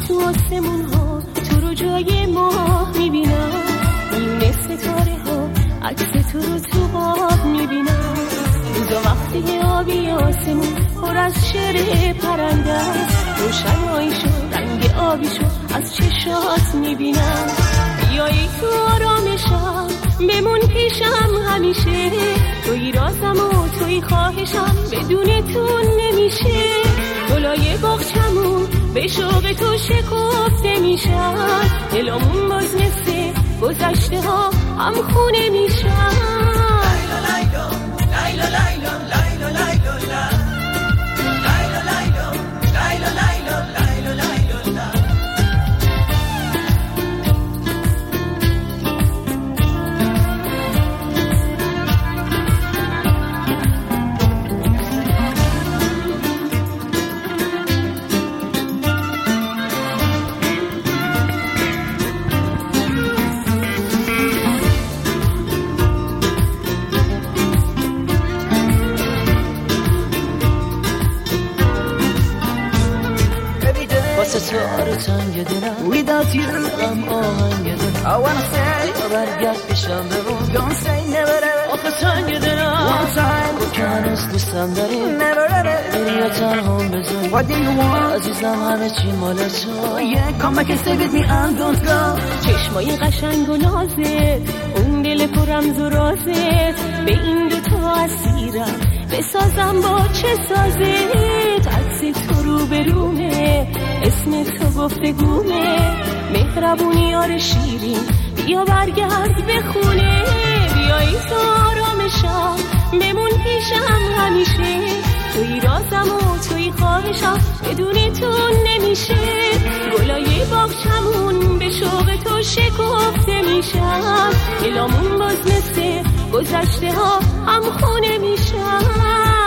تو آسمون ها تو رو جای ماه میبینم، میونه ستاره ها عکس تو رو تو خواب میبینم. روزا وقتی آبی آسمون پر از شعر پرنده است، روشناییشو رنگ آبیشو از چشات میبینم. بیایی تو آرامشم بمون پیشم همیشه، توی رازم و توی خواهشم بدون تو نمیشه. گلای باغچمون به شوق تو شکفته میشن، دلمون باز مثل گذشته ها هم خونه میشن. واسه تو آره تنگ دلم Without you غم آهنگ دلم I wanna say یا برگرد پیشم بمون Don't say never ever آخه تنگ دلم One time رو که هنوز دوستم داری Never ever بری یا تنها بذاری What do you want عزیزم همه چی مال تو Yeah come back and stay with me and don't go چشمای قشنگ و نازت اون دل پررمز و رازت به این دوتا اسیرم بسازم با چه سازت عکس تو رو به رومه اسم تو گفتگومه مهربونی یار شیرین بیا برگرد به خونه بیایی تو آرامشم بمون پیشم همیشه توی رازم و توی خواهشم بدون تو نمیشه گلای باغچمون به شوق تو شکفته میشم دلامون باز مثل گذشته ها هم خونه میشم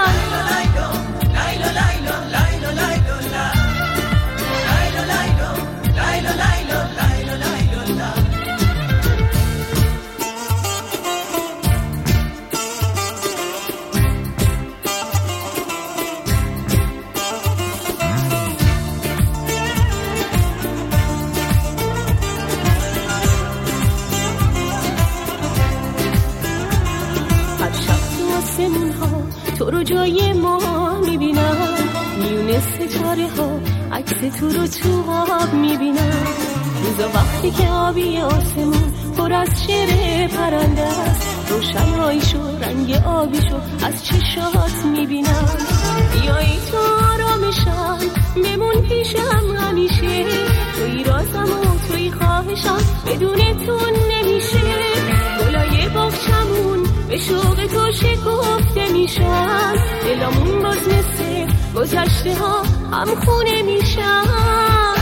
تو رو جای ما میبینم میونه ستاره ها عکس تو رو تو آب میبینم روزا وقتی که آبی آسمون پر از شعر پرنده است روشناییشو رنگ آبیشو از چشات میبینم بیایی تو آرامشم بمون پیشم همیشه توی رازم و توی خواهشم بدون تو نمیشه گلای باغچمون به شوق تو شکفته میشن دلامون باز مثل گذشته ها هم خونه میشن